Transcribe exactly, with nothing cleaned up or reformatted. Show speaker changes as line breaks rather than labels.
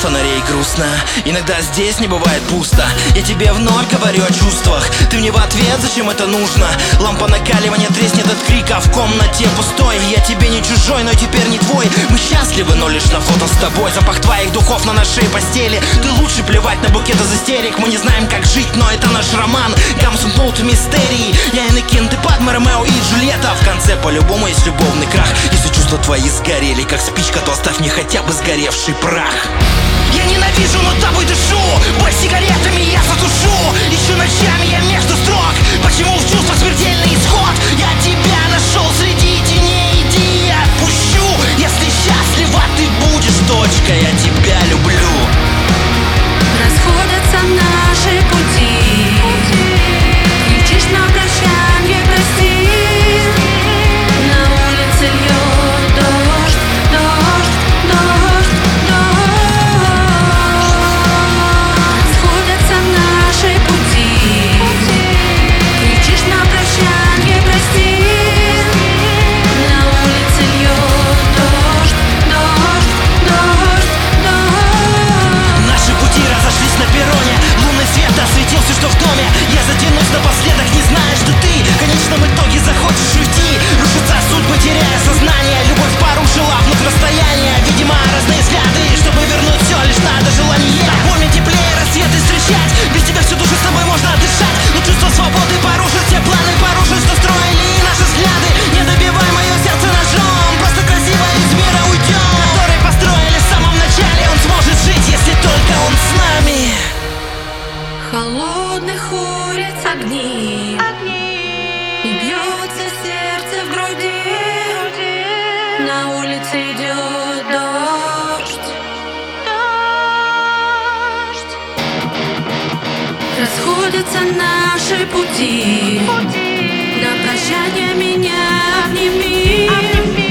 фонарей грустно. Иногда здесь не бывает пусто. Я тебе вновь говорю о чувствах. Ты мне в ответ, зачем это нужно? Лампа накаливания треснет от крика. В комнате пустой. Я тебе не чужой, но теперь не твой. Мы счастливы, но лишь на фото с тобой. Запах твоих духов на нашей постели. Ты лучше плевать на букет из истерик. Мы не знаем, как жить, но это наш роман. Гамсунпут мистерии. Я Энакин, ты Падме, Ромео и Джульетта. В конце по-любому есть любовный крах. Если чувства твои сгорели, как спичка, то оставь мне хотя бы сгоревший прах. Я ненавижу, но тобой дышу. Боль сигаретами я затушу. Ищу ночами я между строк. Почему в чувствах смертельный исход? Я тебя нашел среди теней. Иди, я отпущу. Если счастлива ты будешь, дочка, я тебя люблю.
Расходятся наши пути. Кричишь на прощанье, прости. На улице льет дождь, дождь, дождь, дождь. Расходятся наши пути. Кричишь на прощанье, прости. На улице льет дождь, дождь, дождь, дождь.
Наши пути разошлись на перроне. Лунный свет осветил все, что в доме. Я затянусь напоследок, не зная, что ты в конечном итоге захочешь уйти. Рушатся судьбы, теряя сознание. Любовь порушила вновь расстояние. Видимо, разные взгляды. Чтобы вернуть все, лишь надо желание. Напомни теплее рассветы встречать. Без тебя всю душу с тобой можно дышать. Но чувство свободы порушит все планы, порушит, что строили наши взгляды. Не добивай мое сердце ножом. Просто красиво из мира уйдем, который построили в самом начале. Он сможет жить, если только он с нами.
Холодных улиц огни, и бьется сердце в груди. На улице идет дождь, дождь. Расходятся наши пути. На прощание меня обними.